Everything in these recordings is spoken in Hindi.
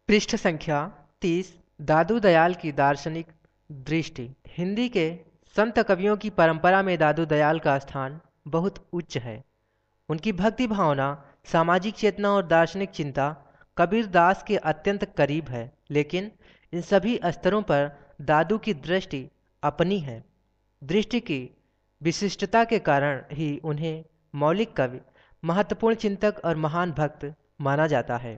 पृष्ठ संख्या 30। दादू दयाल की दार्शनिक दृष्टि। हिंदी के संत कवियों की परंपरा में दादू दयाल का स्थान बहुत उच्च है। उनकी भक्ति भावना, सामाजिक चेतना और दार्शनिक चिंता कबीर दास के अत्यंत करीब है, लेकिन इन सभी स्तरों पर दादू की दृष्टि अपनी है। दृष्टि की विशिष्टता के कारण ही उन्हें मौलिक कवि, महत्वपूर्ण चिंतक और महान भक्त माना जाता है।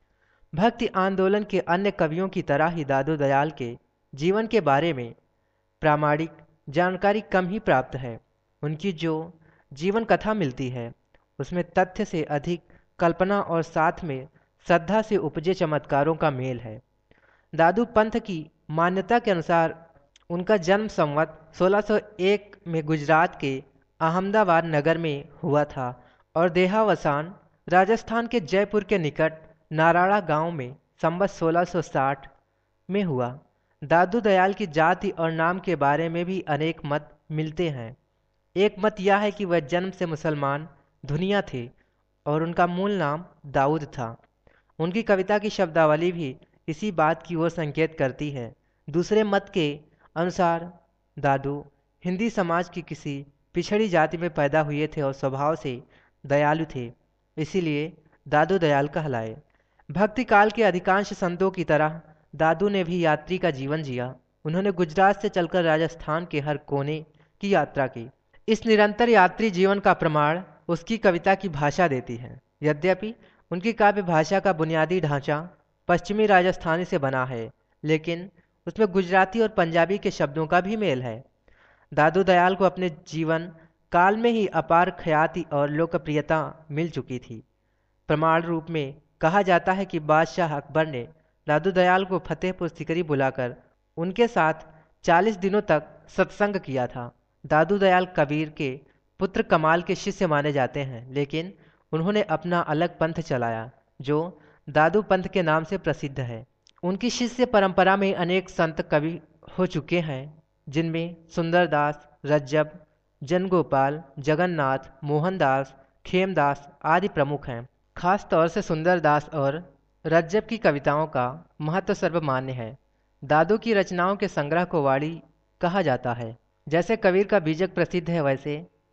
भक्ति आंदोलन के अन्य कवियों की तरह ही दादू दयाल के जीवन के बारे में प्रामाणिक जानकारी कम ही प्राप्त है। उनकी जो जीवन कथा मिलती है उसमें तथ्य से अधिक कल्पना और साथ में श्रद्धा से उपजे चमत्कारों का मेल है। दादू पंथ की मान्यता के अनुसार उनका जन्म संवत 1601 में गुजरात के अहमदाबाद नगर में हुआ था और देहावसान राजस्थान के जयपुर के निकट नाराड़ा गांव में संवत 1660 में हुआ। दादू दयाल की जाति और नाम के बारे में भी अनेक मत मिलते हैं। एक मत यह है कि वह जन्म से मुसलमान धुनिया थे और उनका मूल नाम दाऊद था। उनकी कविता की शब्दावली भी इसी बात की ओर संकेत करती है। दूसरे मत के अनुसार दादू हिंदी समाज की किसी पिछड़ी जाति में पैदा हुए थे और स्वभाव से दयालु थे, इसीलिए दादू दयाल कहलाए। भक्ति काल के अधिकांश संतों की तरह दादू ने भी यात्री का जीवन जिया। उन्होंने गुजरात से चलकर राजस्थान के हर कोने की यात्रा की। इस निरंतर यात्री जीवन का प्रमाण उसकी कविता की भाषा देती है। यद्यपि उनकी काव्य भाषा का बुनियादी ढांचा पश्चिमी राजस्थानी से बना है, लेकिन उसमें गुजराती और पंजाबी के शब्दों का भी मेल है। दादू दयाल को अपने जीवन काल में ही अपार ख्याति और लोकप्रियता मिल चुकी थी। प्रमाण रूप में कहा जाता है कि बादशाह अकबर ने दादू दयाल को फतेहपुर सीकरी बुलाकर उनके साथ 40 दिनों तक सत्संग किया था। दादू दयाल कबीर के पुत्र कमाल के शिष्य माने जाते हैं, लेकिन उन्होंने अपना अलग पंथ चलाया जो दादू पंथ के नाम से प्रसिद्ध है। उनकी शिष्य परंपरा में अनेक संत कवि हो चुके हैं, जिनमें सुंदरदास, रज्जब, जनगोपाल, जगन्नाथ, मोहनदास, खेमदास आदि प्रमुख हैं। खास तौर से सुंदरदास और रज्जब की कविताओं का महत्व सर्वमान्य है। दादू की रचनाओं के संग्रह को वाणी कहा जाता है। जैसे कबीर का बीजक प्रसिद्ध है, वैसे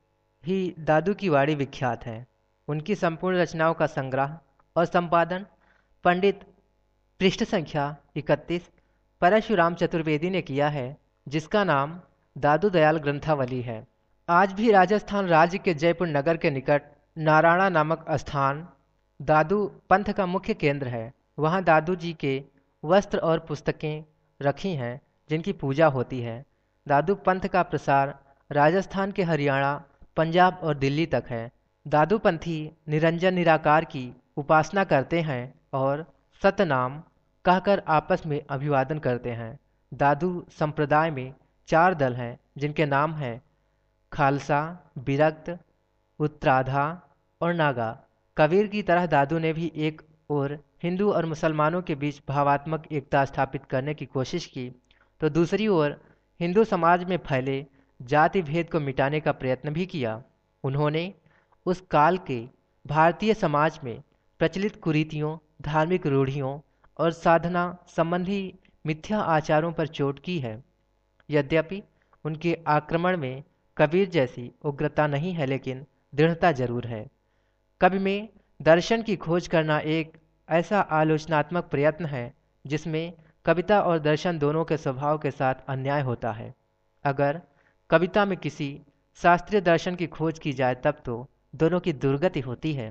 ही दादू की वाणी विख्यात है। उनकी संपूर्ण रचनाओं का संग्रह और संपादन पंडित पृष्ठ संख्या 31 परशुराम चतुर्वेदी ने किया है, जिसका नाम दादू दयाल ग्रंथावली है। आज भी राजस्थान राज्य के जयपुर नगर के निकट नारायणा नामक स्थान दादू पंथ का मुख्य केंद्र है। वहाँ दादू जी के वस्त्र और पुस्तकें रखी हैं जिनकी पूजा होती है। दादू पंथ का प्रसार राजस्थान के हरियाणा, पंजाब और दिल्ली तक है। दादू पंथी निरंजन निराकार की उपासना करते हैं और सतनाम कहकर आपस में अभिवादन करते हैं। दादू संप्रदाय में 4 दल हैं, जिनके नाम हैं खालसा, विरक्त, उत्तराधा और नागा। कबीर की तरह दादू ने भी एक और हिंदू और मुसलमानों के बीच भावात्मक एकता स्थापित करने की कोशिश की, तो दूसरी ओर हिंदू समाज में फैले जाति भेद को मिटाने का प्रयत्न भी किया। उन्होंने उस काल के भारतीय समाज में प्रचलित कुरीतियों, धार्मिक रूढ़ियों और साधना संबंधी मिथ्या आचारों पर चोट की है। यद्यपि उनके आक्रमण में कबीर जैसी उग्रता नहीं है, लेकिन दृढ़ता जरूर है। कवि में दर्शन की खोज करना एक ऐसा आलोचनात्मक प्रयत्न है जिसमें कविता और दर्शन दोनों के स्वभाव के साथ अन्याय होता है। अगर कविता में किसी शास्त्रीय दर्शन की खोज की जाए तब तो दोनों की दुर्गति होती है।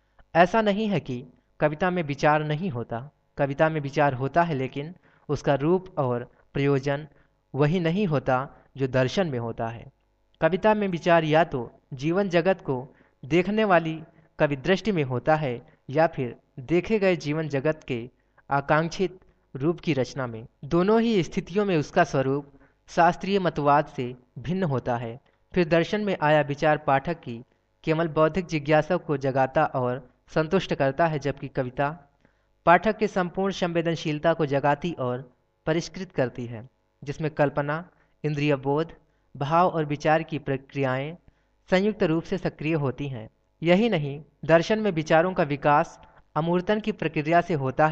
ऐसा नहीं है कि कविता में विचार नहीं होता। कविता में विचार होता है, लेकिन उसका रूप और प्रयोजन वही नहीं होता जो दर्शन में होता है। कविता में विचार या तो जीवन जगत को देखने वाली कवि दृष्टि में होता है या फिर देखे गए जीवन जगत के आकांक्षित रूप की रचना में। दोनों ही स्थितियों में उसका स्वरूप शास्त्रीय मतवाद से भिन्न होता है। फिर दर्शन में आया विचार पाठक की केवल बौद्धिक जिज्ञासा को जगाता और संतुष्ट करता है, जबकि कविता पाठक के संपूर्ण संवेदनशीलता को जगाती और परिष्कृत करती है, जिसमें कल्पना, इंद्रिय बोध, भाव और विचार की प्रक्रियाएं संयुक्त रूप से सक्रिय होती हैं। यही नहीं, दर्शन में विचारों का विकास अमूर्तन की प्रक्रिया से होता है,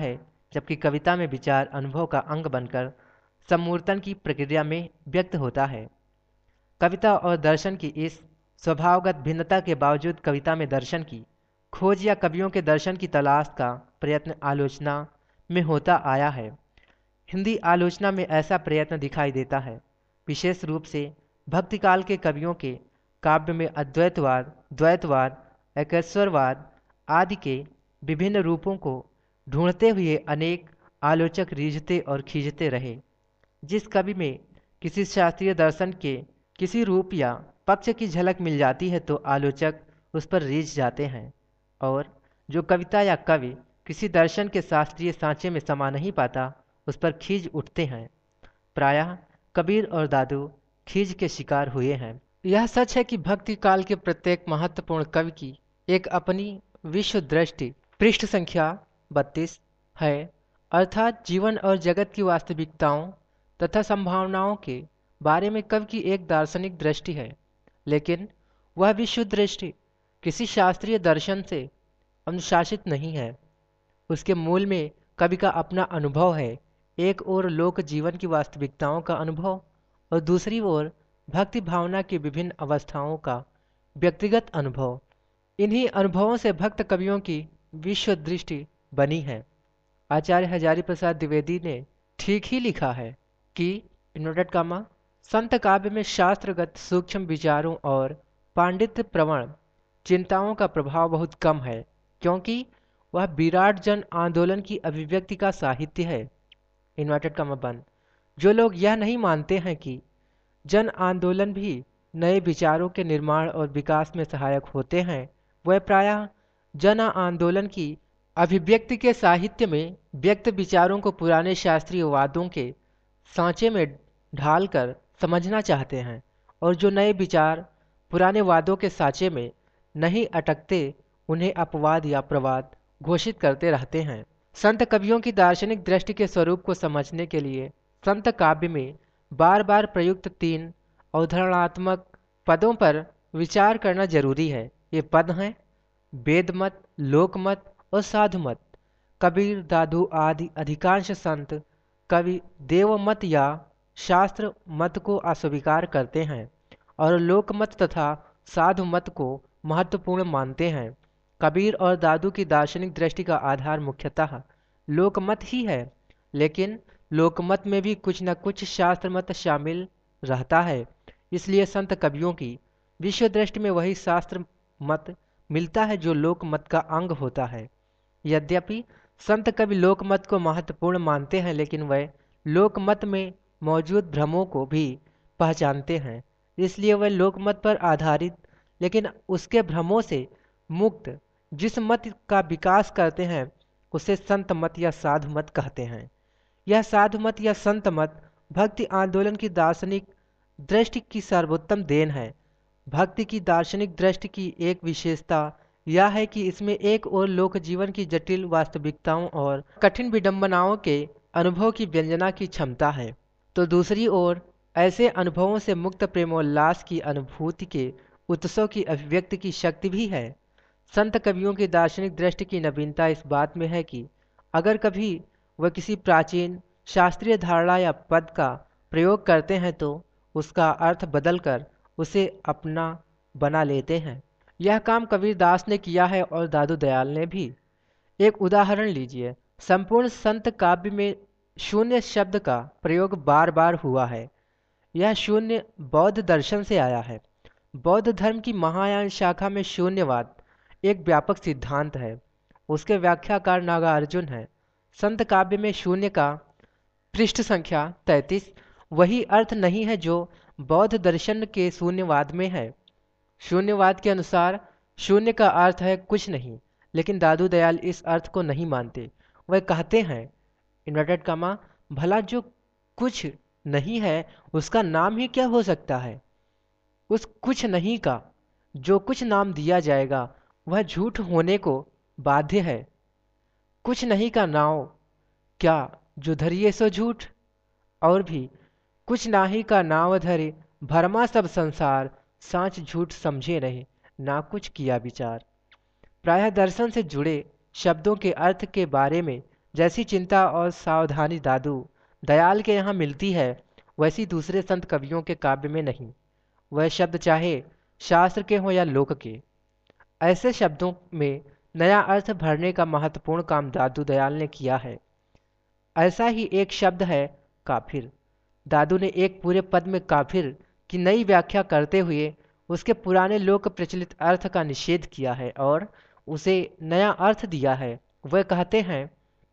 जबकि कविता में विचार अनुभव का अंग बनकर समूर्तन की प्रक्रिया में व्यक्त होता है। कविता और दर्शन की इस स्वभावगत भिन्नता के बावजूद कविता में दर्शन की खोज या कवियों के दर्शन की तलाश का प्रयत्न आलोचना में होता आया है। हिंदी आलोचना में ऐसा प्रयत्न दिखाई देता है। विशेष रूप से भक्तिकाल के कवियों के काव्य में अद्वैतवाद, द्वैतवाद, एकेश्वरवाद आदि के विभिन्न रूपों को ढूंढते हुए अनेक आलोचक रीझते और खींचते रहे। जिस कवि में किसी शास्त्रीय दर्शन के किसी रूप या पक्ष की झलक मिल जाती है तो आलोचक उस पर रीझ जाते हैं, और जो कविता या कवि किसी दर्शन के शास्त्रीय सांचे में समा नहीं पाता उस पर खींच उठते हैं। प्रायः कबीर और दादू खींच के शिकार हुए हैं। यह सच है कि भक्ति काल के प्रत्येक महत्वपूर्ण कवि की एक अपनी विश्व दृष्टि पृष्ठ संख्या 32 है, अर्थात जीवन और जगत की वास्तविकताओं तथा संभावनाओं के बारे में कवि की एक दार्शनिक दृष्टि है। लेकिन वह विश्व दृष्टि किसी शास्त्रीय दर्शन से अनुशासित नहीं है। उसके मूल में कवि का अपना अनुभव है। एक ओर लोक जीवन की वास्तविकताओं का अनुभव और दूसरी ओर भक्ति भावना की विभिन्न अवस्थाओं का व्यक्तिगत अनुभव। इन्हीं अनुभवों से भक्त कवियों की विश्व दृष्टि बनी है। आचार्य हजारी प्रसाद द्विवेदी ने ठीक ही लिखा है कि इन्वर्टेड कामा संत काव्य में शास्त्रगत सूक्ष्म विचारों और पांडित्य प्रवण चिंताओं का प्रभाव बहुत कम है, क्योंकि वह विराट जन आंदोलन की अभिव्यक्ति का साहित्य है। इन्वर्टेड कामा बंद। जो लोग यह नहीं मानते हैं कि जन आंदोलन भी नए विचारों के निर्माण और विकास में सहायक होते हैं, वह प्रायः जन आंदोलन की अभिव्यक्ति के साहित्य में व्यक्त विचारों को पुराने शास्त्रीय वादों के सांचे में ढालकर समझना चाहते हैं, और जो नए विचार पुराने वादों के सांचे में नहीं अटकते उन्हें अपवाद या प्रवाद घोषित करते रहते हैं। संत कवियों की दार्शनिक दृष्टि के स्वरूप को समझने के लिए संत काव्य में बार बार प्रयुक्त 3 अवधारणात्मक पदों पर विचार करना जरूरी है। ये पद हैं वेदमत, लोकमत और साधुमत। कबीर, दादू आदि अधिकांश संत कवि देवमत या शास्त्र मत को अस्वीकार करते हैं और लोकमत तथा साधुमत को महत्वपूर्ण मानते हैं। कबीर और दादू की दार्शनिक दृष्टि का आधार मुख्यतः लोकमत ही है, लेकिन लोकमत में भी कुछ न कुछ शास्त्र मत शामिल रहता है। इसलिए संत कवियों की विश्व दृष्टि में वही शास्त्र मत मिलता है जो लोकमत का अंग होता है। यद्यपि संत कवि लोकमत को महत्वपूर्ण मानते हैं, लेकिन वह लोकमत में मौजूद भ्रमों को भी पहचानते हैं। इसलिए वह लोकमत पर आधारित लेकिन उसके भ्रमों से मुक्त जिस मत का विकास करते हैं उसे संत मत या साधु मत कहते हैं। यह साधु मत या संत मत भक्ति आंदोलन की दार्शनिक दृष्टि की सर्वोत्तम देन है। भक्ति की दार्शनिक दृष्टि की एक विशेषता यह है कि इसमें एक ओर लोक जीवन की जटिल वास्तविकताओं और कठिन विडंबनाओं के अनुभव की व्यंजना की क्षमता है, तो दूसरी ओर ऐसे अनुभवों से मुक्त प्रेमोल्लास की अनुभूति के उत्सव की अभिव्यक्ति की शक्ति भी है। संत कवियों की दार्शनिक दृष्टि की नवीनता इस बात में है कि अगर कभी वह किसी प्राचीन शास्त्रीय धारणा या पद का प्रयोग करते हैं तो उसका अर्थ बदलकर उसे अपना बना लेते हैं। यह काम कबीरदास ने किया है और दादू दयाल ने भी। एक उदाहरण लीजिए। संपूर्ण संत काव्य में शून्य शब्द का प्रयोग बार बार हुआ है। यह शून्य बौद्ध दर्शन से आया है। बौद्ध धर्म की महायान शाखा में शून्यवाद एक व्यापक सिद्धांत है। उसके व्याख्याकार नागार्जुन है। संत काव्य में शून्य का पृष्ठ संख्या 33 वही अर्थ नहीं है जो बौद्ध दर्शन के शून्यवाद में है। शून्यवाद के अनुसार शून्य का अर्थ है कुछ नहीं, लेकिन दादू दयाल इस अर्थ को नहीं मानते। वह कहते हैं इन्वर्टेड कामा भला जो कुछ नहीं है उसका नाम ही क्या हो सकता है। उस कुछ नहीं का जो कुछ नाम दिया जाएगा वह झूठ होने को बाध्य है। कुछ नहीं का नाव क्या जो धरिए सो झूठ, और भी कुछ नाही का नाव धरे भरमा सब संसार सांच झूठ समझे रहे ना कुछ किया विचार। प्रायः दर्शन से जुड़े शब्दों के अर्थ के बारे में जैसी चिंता और सावधानी दादू दयाल के यहाँ मिलती है, वैसी दूसरे संत कवियों के काव्य में नहीं। वह शब्द चाहे शास्त्र के हों या लोक के, ऐसे शब्दों में नया अर्थ भरने का महत्वपूर्ण काम दादू दयाल ने किया है। ऐसा ही एक शब्द है काफिर। दादू ने एक पूरे पद में काफिर की नई व्याख्या करते हुए उसके पुराने लोक प्रचलित अर्थ का निषेध किया है और उसे नया अर्थ दिया है। वह कहते हैं,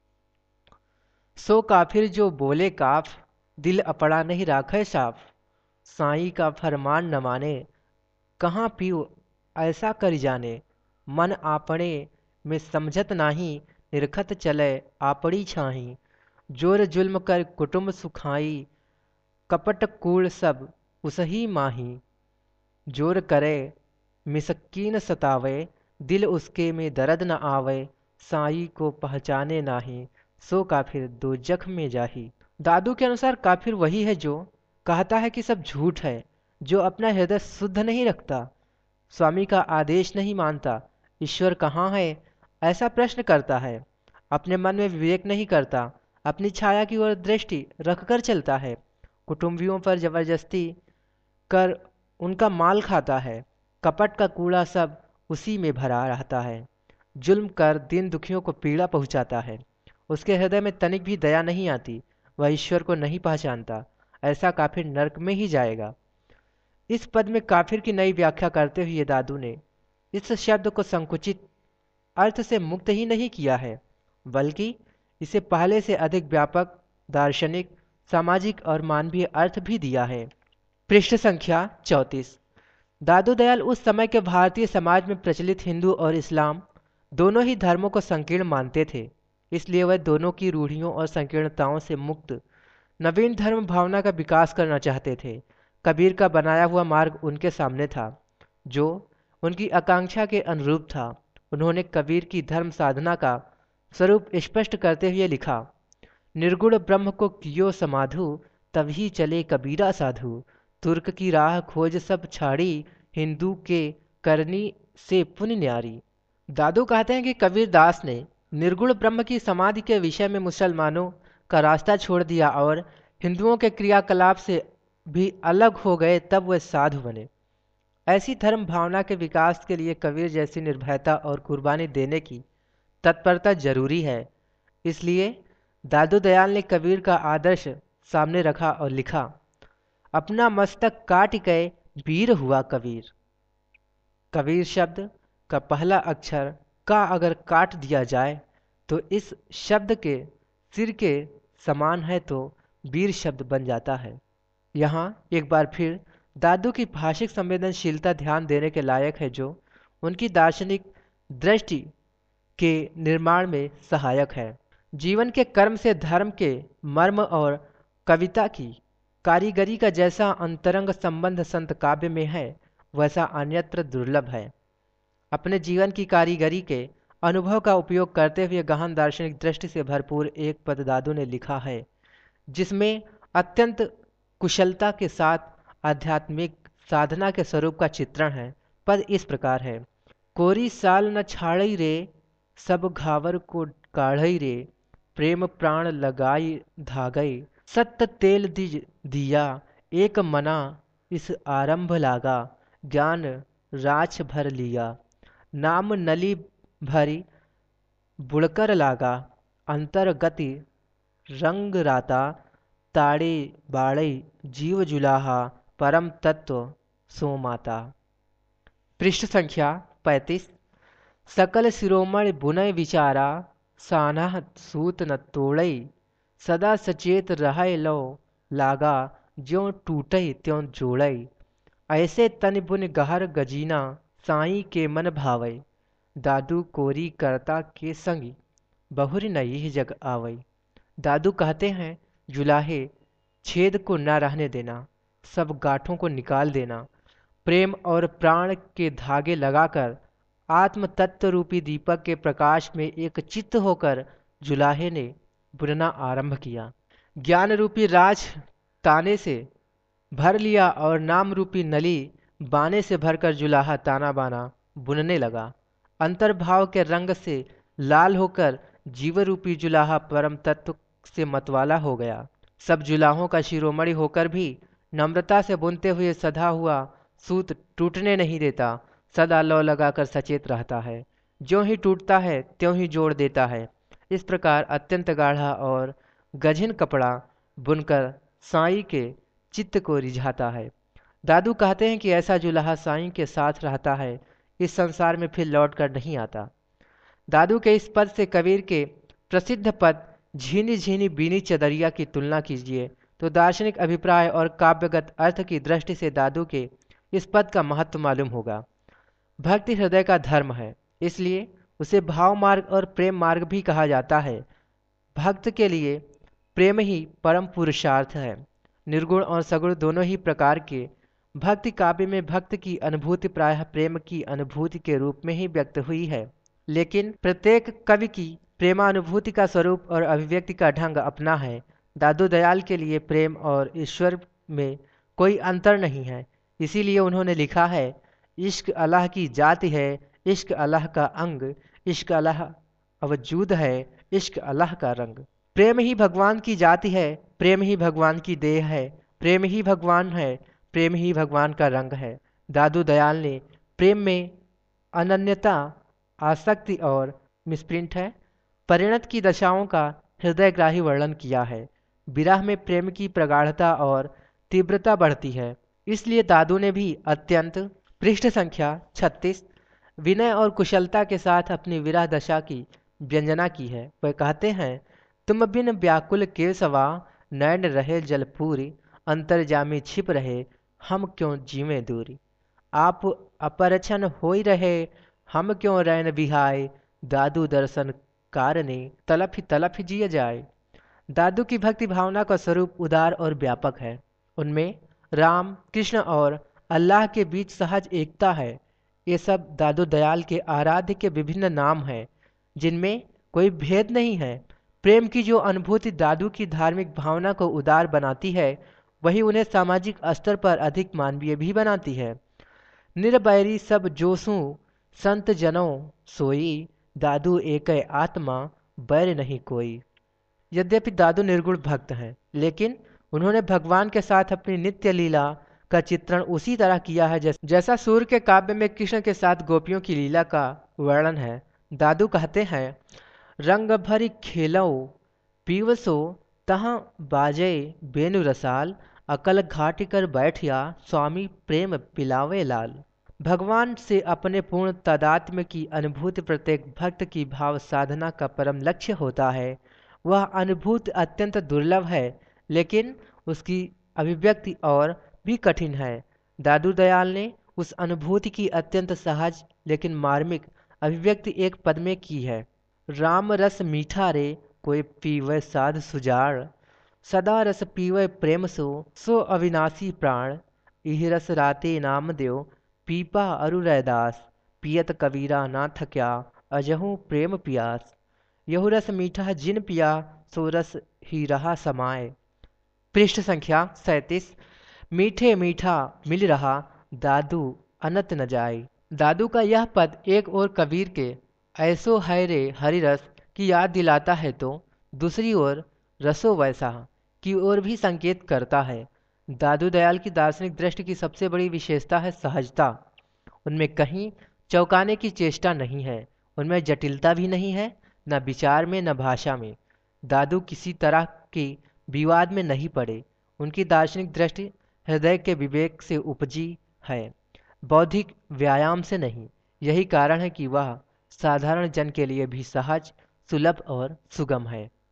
सो काफिर जो बोले काफ, दिल अपड़ा नहीं राखे साफ, साईं का फरमान न माने, कहाँ पीऊ ऐसा कर जाने, मन आपने में समझत नाही, निरखत चले आपड़ी छाही, जोर जुल्म कर कुटुम्ब सुखाई, कपट कूड़ सब उसही माही, जोर करे मिसकीन सतावे, दिल उसके में दर्द न आवे, साई को पहचाने नाही, सो काफिर दो जख्म में जाही। दादू के अनुसार काफिर वही है जो कहता है कि सब झूठ है, जो अपना हृदय शुद्ध नहीं रखता, स्वामी का आदेश नहीं मानता, ईश्वर कहाँ है ऐसा प्रश्न करता है, अपने मन में विवेक नहीं करता, अपनी छाया की ओर दृष्टि रखकर चलता है, कुटुंबियों पर जबरदस्ती कर उनका माल खाता है, कपट का कूड़ा सब उसी में भरा रहता है, जुल्म कर दिन दुखियों को पीड़ा पहुंचाता है, उसके हृदय में तनिक भी दया नहीं आती, वह ईश्वर को नहीं पहचानता, ऐसा काफिर नरक में ही जाएगा। इस पद में काफिर की नई व्याख्या करते हुए दादू ने इस शब्द को संकुचित अर्थ से मुक्त ही नहीं किया है, बल्कि इसे पहले से अधिक व्यापक, दार्शनिक, सामाजिक और मानवीय अर्थ भी दिया है। पृष्ठ संख्या 34। दादू दयाल उस समय के भारतीय समाज में प्रचलित हिंदू और इस्लाम दोनों ही धर्मों को संकीर्ण मानते थे, इसलिए वह दोनों की रूढ़ियों और संकीर्णताओं से मुक्त नवीन धर्म भावना का विकास करना चाहते थे। कबीर का बनाया हुआ मार्ग उनके सामने था, जो उनकी आकांक्षा के अनुरूप था। उन्होंने कबीर की धर्म साधना का स्वरूप स्पष्ट करते हुए लिखा, निर्गुण ब्रह्म को कियो समाधु, तभी चले कबीरा साधु, तुर्क की राह खोज सब छाड़ी, हिंदू के करनी से पुण्य न्यारी। दादू कहते हैं कि कबीर दास ने निर्गुण ब्रह्म की समाधि के विषय में मुसलमानों का रास्ता छोड़ दिया और हिंदुओं के क्रियाकलाप से भी अलग हो गए, तब वह साधु बने। ऐसी धर्म भावना के विकास के लिए कबीर जैसी निर्भयता और कुर्बानी देने की तत्परता जरूरी है। इसलिए दादू दयाल ने कबीर का आदर्श सामने रखा और लिखा, अपना मस्तक काट गए वीर हुआ कबीर। कबीर शब्द का पहला अक्षर का अगर काट दिया जाए तो इस शब्द के सिर के समान है, तो वीर शब्द बन जाता है। यहाँ एक बार फिर दादू की भाषिक संवेदनशीलता ध्यान देने के लायक है, जो उनकी दार्शनिक दृष्टि के निर्माण में सहायक है। जीवन के कर्म से धर्म के मर्म और कविता की कारीगरी का जैसा अंतरंग संबंध संत काव्य में है, वैसा अन्यत्र दुर्लभ है। अपने जीवन की कारीगरी के अनुभव का उपयोग करते हुए गहन दार्शनिक दृष्टि से भरपूर एक पद दादू ने लिखा है, जिसमें अत्यंत कुशलता के साथ आध्यात्मिक साधना के स्वरूप का चित्रण है। पद इस प्रकार है, कोरी साल न छाड़ई रे, सब घावर को काढ़ई रे, प्रेम प्राण लगाई धागई, सत्य तेल दिज दिया, एक मना इस आरंभ लागा, ज्ञान राछ भर लिया, नाम नली भरी बुड़कर लागा, अंतर गति रंग राता, ताड़े बाड़े जीव जुलाहा, परम तत्व सो माता। पृष्ठ संख्या 35। सकल शिरोमणि बुनय विचारा, सानह सूत न तोड़ई, सदा सचेत रहय लो लागा, ज्यों टूटई त्यों जोड़ई, ऐसे तन बुन गहर गजीना, साई के मन भावई, दादू कोरी करता के संगी, बहुरी नई जग आवई। दादू कहते हैं, जुलाहे छेद को न रहने देना, सब गांठों को निकाल देना, प्रेम और प्राण के धागे लगाकर आत्म तत्व रूपी दीपक के प्रकाश में एक चित्त होकर जुलाहे ने बुनना आरंभ किया। ज्ञान रूपी राज ताने से भर लिया और नाम रूपी नली बाने से भरकर जुलाहा ताना बाना बुनने लगा। अंतर्भाव के रंग से लाल होकर जीव रूपी जुलाहा परम तत्व से मतवाला हो गया। सब जुलाहों का शिरोमणि होकर भी नम्रता से बुनते हुए सधा हुआ सूत टूटने नहीं देता, सदा लौ लगाकर सचेत रहता है। ज्यों ही टूटता है त्यों ही जोड़ देता है। इस प्रकार अत्यंत गाढ़ा और गझिन कपड़ा बुनकर साईं के चित्त को रिझाता है। दादू कहते हैं कि ऐसा जुलाहा साईं के साथ रहता है, इस संसार में फिर लौट कर नहीं आता। दादू के इस पद से कबीर के प्रसिद्ध पद झीनी झीनी बीनी चदरिया की तुलना कीजिए तो दार्शनिक अभिप्राय और काव्यगत अर्थ की दृष्टि से दादू के इस पद का महत्व मालूम होगा। भक्ति हृदय का धर्म है, इसलिए उसे भाव मार्ग और प्रेम मार्ग भी कहा जाता है। भक्त के लिए प्रेम ही परम पुरुषार्थ है। निर्गुण और सगुण दोनों ही प्रकार के भक्ति काव्य में भक्त की अनुभूति प्रायः प्रेम की अनुभूति के रूप में ही व्यक्त हुई है, लेकिन प्रत्येक कवि की प्रेमानुभूति का स्वरूप और अभिव्यक्ति का ढंग अपना है। दादू दयाल के लिए प्रेम और ईश्वर में कोई अंतर नहीं है, इसीलिए उन्होंने लिखा है, इश्क अल्लाह की जाति है, इश्क अल्लाह का अंग, इश्क अल्लाह अवजूद है, इश्क अल्लाह का रंग। प्रेम ही भगवान की जाति है, प्रेम ही भगवान की देह है, प्रेम ही भगवान है, प्रेम ही भगवान का रंग है। दादू दयाल ने प्रेम में अनन्यता, आसक्ति और मिसप्रिंट है परिणत की दशाओं का हृदयग्राही वर्णन किया है। विरह में प्रेम की प्रगाढ़ता और तीव्रता बढ़ती है, इसलिए दादू ने भी अत्यंत पृष्ठ संख्या 36 विनय और कुशलता के साथ अपनी विरह दशा की व्यंजना की है। वह कहते हैं, तुम बिन व्याकुल केसवा, नैन रहे जलपूरी, अंतर्जामी छिप रहे, हम क्यों जीवे दूरी। आप अपरछन होई रहे, हम क्यों रैन बिहाय, दादू दर्शन कारणे, तलफ जिय जाए। दादू की भक्ति भावना का स्वरूप उदार और व्यापक है। उनमें राम, कृष्ण और अल्लाह के बीच सहज एकता है। ये सब दादू दयाल के आराध्य के विभिन्न नाम हैं, जिनमें कोई भेद नहीं है। प्रेम की जो अनुभूति दादू की धार्मिक भावना को उदार बनाती है, वही उन्हें सामाजिक स्तर पर अधिक मानवीय भी बनाती है। निर्बैरी सब जोसू संत जनों सोई, दादू एक आत्मा बैर नहीं कोई। यद्यपि दादू निर्गुण भक्त हैं, लेकिन उन्होंने भगवान के साथ अपनी नित्य लीला का चित्रण उसी तरह किया है जैसा सूर्य के काव्य में कृष्ण के साथ गोपियों की लीला का वर्णन है। दादू कहते हैं, रंग भरी खेलो पीवसो तहाँ बाजे बेनु रसाल, अकल घाटी कर बैठिया स्वामी प्रेम पिलावे लाल। भगवान से अपने पूर्ण तादात्म्य की अनुभूति प्रत्येक भक्त की भाव साधना का परम लक्ष्य होता है। वह अनुभूति अत्यंत दुर्लभ है, लेकिन उसकी अभिव्यक्ति और भी कठिन है। दादू दयाल ने उस अनुभूति की अत्यंत सहज लेकिन मार्मिक अभिव्यक्ति एक पद में की है। राम रस मीठा रे, कोई पीवे साध सुजाड़, सदा रस पीवे प्रेम सो अविनाशी प्राण, इह रस राते नाम देव, पीपा अरु रैदास, पियत कबीरा ना थक्या, अजहू प्रेम पियास। यहु रस मीठा जिन पिया, सो रस ही रहा समाए। पृष्ठ संख्या 37। मीठे मीठा मिल रहा, दादू अनत न जाए। दादू का यह पद एक और कबीर के ऐसो है रे हरिरस की याद दिलाता है, तो दूसरी ओर रसो वैसा की ओर भी संकेत करता है। दादू दयाल की दार्शनिक दृष्टि की सबसे बड़ी विशेषता है सहजता। उनमें कहीं चौंकाने की चेष्टा नहीं है, उनमें जटिलता भी नहीं है, न विचार में न भाषा में। दादू किसी तरह के विवाद में नहीं पड़े। उनकी दार्शनिक दृष्टि हृदय के विवेक से उपजी है, बौद्धिक व्यायाम से नहीं। यही कारण है कि वह साधारण जन के लिए भी सहज, सुलभ और सुगम है।